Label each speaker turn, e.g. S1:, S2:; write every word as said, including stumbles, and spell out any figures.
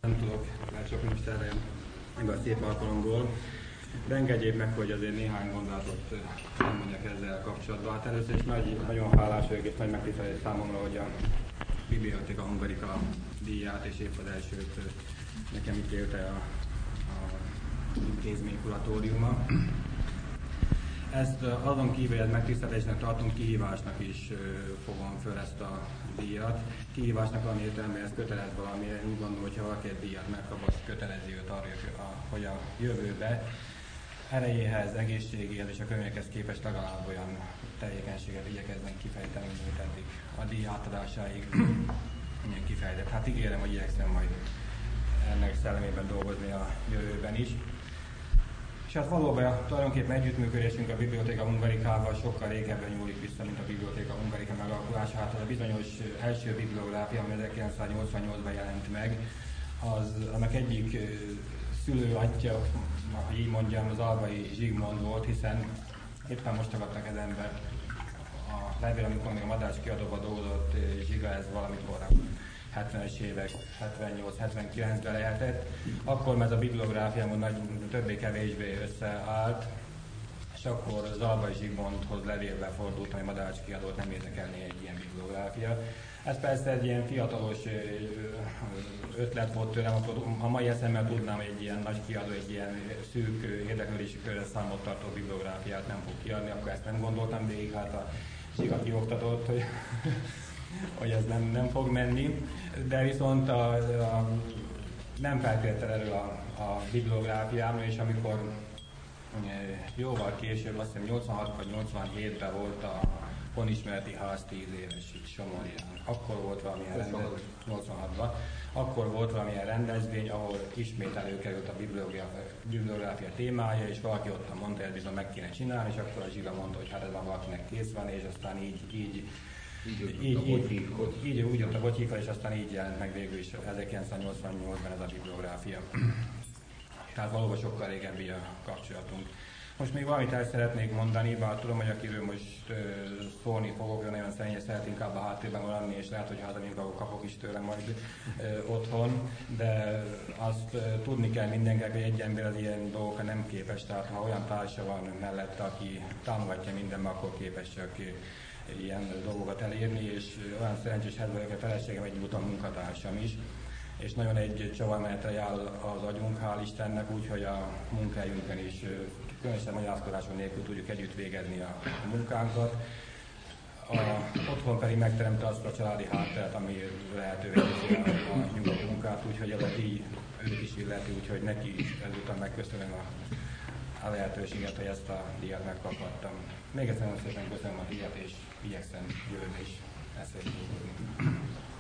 S1: Nem tudok, mert sok nincs erre meg a szép alkalomból, de engedjék meg, hogy azért néhány gondolatot mondjak ezzel kapcsolatban. Hát először is nagy, nagyon hálás vagyok és nagy megtiszteltetés számomra, hogy a Bibliotheca Hungarica díját és épp az elsőt nekem ítélte a, a intézmény kuratóriuma. Ezt azon kívül, hogy megtiszteltetésnek tartunk, kihívásnak is fogom föl ezt a díjat. Kihívásnak van értelme, hogy ez kötelez valami. Én úgy gondolom, hogy ha valaki egy díjat megkap, az kötelezi őt arra, hogy a jövőbe erejéhez, egészségéhez és a körülményekhez képest legalább olyan tevékenységet igyekeznek kifejteni, mint eddig a díj átadásáig kifejtett. Hát ígérem, hogy igyekszem majd ennek szellemében dolgozni a jövőben is. És hát valóban tulajdonképpen együttműködésünk a Bibliotheca Hungaricával sokkal régebben nyúlik vissza, mint a Bibliotheca Hungarica megalakulása. Hát az a bizonyos első bibliográfia, ami ezerkilencszáznyolcvannyolcban jelent meg, az annak egyik szülőatya, hogy így mondjam, az Alvai Zsigmond volt, hiszen éppen most tagadtak ezenbe a levél, amikor még a Madách kiadóban dolgozott Zsiga, ez valamikor hetvenes évek, hetvennyolc hetvenkilencben lehetett. Akkor ez a bibliográfiámon nagy többé-kevésbé összeállt, és akkor az Alvai Zsigmondhoz levélbe fordultam, hogy Madách kiadót nem érdekelné egy ilyen bibliográfia. Ez persze egy ilyen fiatalos ötlet volt tőlem, akkor ha mai eszemmel tudnám, hogy egy ilyen nagy kiadó, egy ilyen szűk érdeklődési körre számot tartó bibliográfiát nem fog kiadni, akkor ezt nem gondoltam végig, hát a Zsiga kioktatott, hogy, hogy ez nem, nem fog menni, de viszont a, a, nem feltétlenül erről a, a bibliográfiámról, és amikor jóval később, azt hiszem nyolcvanhat vagy nyolcvanhétben volt a Honismereti ház tíz éves Somorján. Akkor volt valamilyen rendezvény, nyolcvanhatban, akkor volt valamilyen rendezvény, ahol ismét előkerült a bibliográfia, bibliográfia témája, és valaki ott mondta, hogy bizony meg kéne csinálni, és akkor a Zsiga mondta, hogy hát ez van valakinek kész van, és aztán így, így, így, így, így, így úgy jött a botyika, és aztán így jelent meg végül is ezerkilencszáznyolcvannyolcban ez a bibliográfia. Tehát valóban sokkal régebbi a kapcsolatunk. Most még valamit el szeretnék mondani, bár tudom, hogy akiről most uh, szólni fogok, nagyon szerényen szeret inkább a háttérben maradni, és lehet, hogy hazamegyek, akkor kapok is tőle majd uh, otthon, de azt uh, tudni kell mindenkinek, hogy egy ember az ilyen dolgokra nem képes, tehát ha olyan társa van mellette, aki támogatja mindenben, akkor képes csak uh, ilyen dolgokat elérni, és uh, olyan szerencsés helyzetben vagyok, a feleségem egyúttal munkatársam is, és nagyon egy csavarmenetre jár az agyunk, hál' Istennek, úgyhogy a munkájunkon is különösen magyarázkodáson nélkül tudjuk együtt végezni a munkánkat. A, otthon pedig megteremte azt a családi hátteret, ami lehetővé teszi a, a nyugodt munkát, úgyhogy ez a díj őt is illeti, úgyhogy neki is ezután megköszönöm a, a lehetőséget, hogy ezt a díjat megkaphattam. Még egyszer nagyon szépen köszönöm a díjat, és igyekszem jövőre is ezt dolgozni.